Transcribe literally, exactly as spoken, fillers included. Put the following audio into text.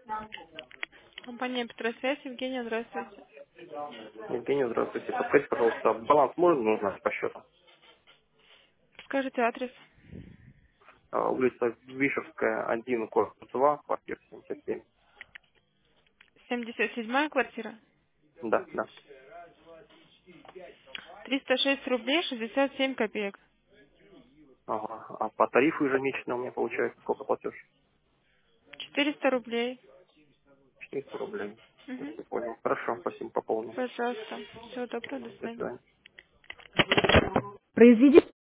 Компания Петросвязь, Евгения, здравствуйте. Евгений, здравствуйте. Подскажите, пожалуйста, баланс можно узнать по счету? Скажите адрес. А, Улица Вишевская, один, корпус два, квартира семьдесят семь. семьдесят седьмая квартира. Да, да. триста шесть рублей шестьдесят семь копеек. Ага. А по тарифу ежемесячно у меня получается сколько платеж? четыреста рублей. четыреста рублей. Угу. Если понял. Хорошо, спасибо, пополню. Пожалуйста. Всего доброго, до До свидания. свидания. Произведи